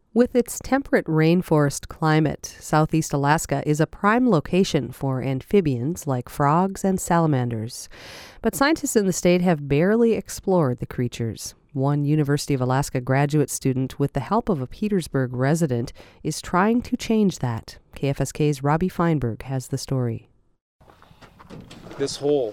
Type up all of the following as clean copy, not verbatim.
With its temperate rainforest climate, Southeast Alaska is a prime location for amphibians like frogs and salamanders. But scientists in the state have barely explored the creatures. One University of Alaska graduate student, with the help of a Petersburg resident, is trying to change that. KFSK's Robbie Feinberg has the story. This whole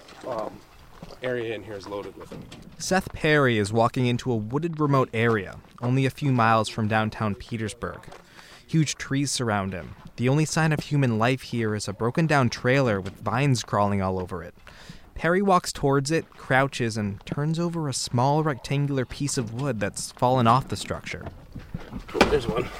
area in here is loaded with them. Seth Perry is walking into a wooded remote area, only a few miles from downtown Petersburg. Huge trees surround him. The only sign of human life here is a broken down trailer with vines crawling all over it. Perry walks towards it, crouches, and turns over a small rectangular piece of wood that's fallen off the structure. There's one.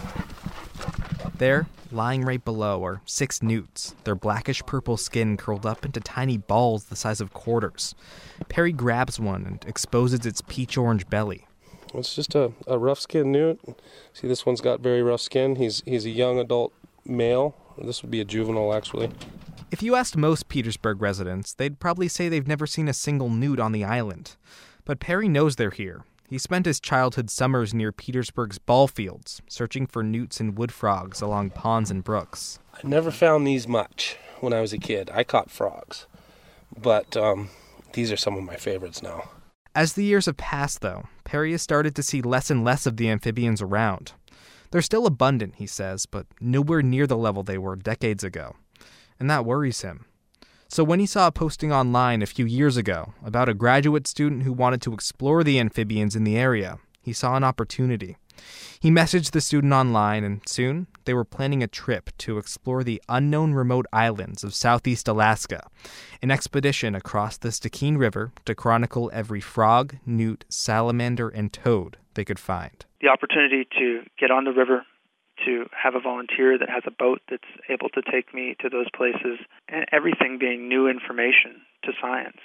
There, lying right below, are 6 newts, their blackish-purple skin curled up into tiny balls the size of quarters. Perry grabs one and exposes its peach-orange belly. It's just a rough-skinned newt. See, this one's got very rough skin. He's a young adult male. This would be a juvenile, actually. If you asked most Petersburg residents, they'd probably say they've never seen a single newt on the island. But Perry knows they're here. He spent his childhood summers near Petersburg's ball fields, searching for newts and wood frogs along ponds and brooks. I never found these much when I was a kid. I caught frogs. But these are some of my favorites now. As the years have passed, though, Perry has started to see less and less of the amphibians around. They're still abundant, he says, but nowhere near the level they were decades ago. And that worries him. So when he saw a posting online a few years ago about a graduate student who wanted to explore the amphibians in the area, he saw an opportunity. He messaged the student online, and soon they were planning a trip to explore the unknown remote islands of Southeast Alaska, an expedition across the Stikine River to chronicle every frog, newt, salamander, and toad they could find. The opportunity to get on the river, to have a volunteer that has a boat that's able to take me to those places, and everything being new information to science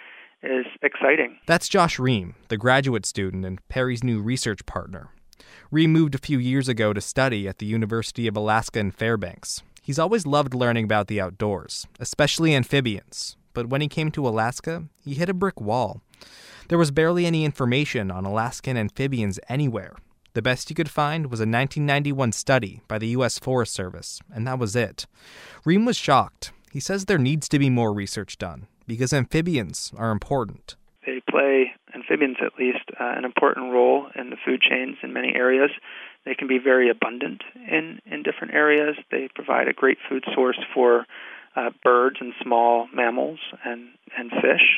is exciting. That's Josh Ream, the graduate student and Perry's new research partner. Ream moved a few years ago to study at the University of Alaska in Fairbanks. He's always loved learning about the outdoors, especially amphibians. But when he came to Alaska, he hit a brick wall. There was barely any information on Alaskan amphibians anywhere. The best he could find was a 1991 study by the U.S. Forest Service, and that was it. Ream was shocked. He says there needs to be more research done, because amphibians are important. They play, amphibians at least, an important role in the food chains in many areas. They can be very abundant in different areas. They provide a great food source for birds and small mammals and fish.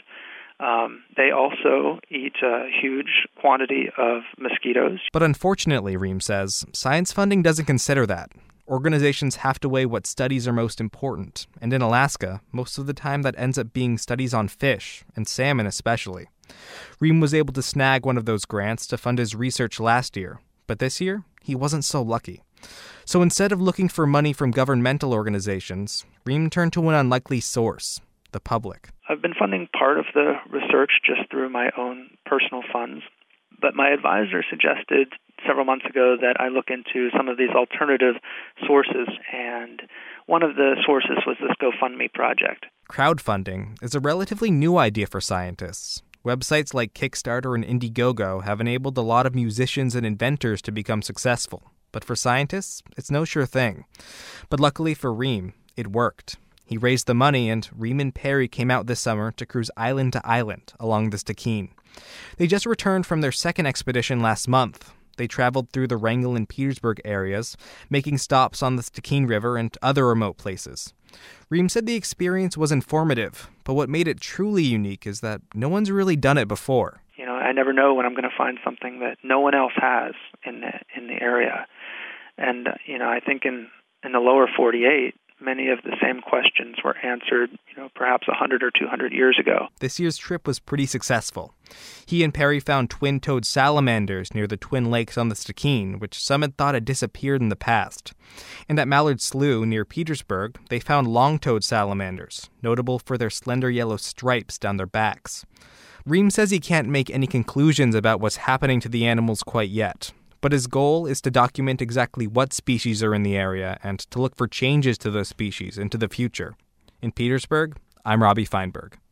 They also eat a huge quantity of mosquitoes. But unfortunately, Ream says, science funding doesn't consider that. Organizations have to weigh what studies are most important, and in Alaska, most of the time that ends up being studies on fish, and salmon especially. Ream was able to snag one of those grants to fund his research last year, but this year, he wasn't so lucky. So instead of looking for money from governmental organizations, Ream turned to an unlikely source, the public. I've been funding part of the research just through my own personal funds, but my advisor suggested several months ago that I look into some of these alternative sources, and one of the sources was this GoFundMe project. Crowdfunding is a relatively new idea for scientists. Websites like Kickstarter and Indiegogo have enabled a lot of musicians and inventors to become successful, but for scientists, it's no sure thing. But luckily for Ream, it worked. He raised the money, and Ream and Perry came out this summer to cruise island to island along the Stikine. They just returned from their second expedition last month. They traveled through the Wrangell and Petersburg areas, making stops on the Stikine River and other remote places. Ream said the experience was informative, but what made it truly unique is that no one's really done it before. I never know when I'm going to find something that no one else has in the area. And, I think in the lower 48, many of the same questions were answered, perhaps 100 or 200 years ago. This year's trip was pretty successful. He and Perry found twin-toed salamanders near the Twin Lakes on the Stikine, which some had thought had disappeared in the past. And at Mallard Slough near Petersburg, they found long-toed salamanders, notable for their slender yellow stripes down their backs. Ream says he can't make any conclusions about what's happening to the animals quite yet. But his goal is to document exactly what species are in the area and to look for changes to those species into the future. In Petersburg, I'm Robbie Feinberg.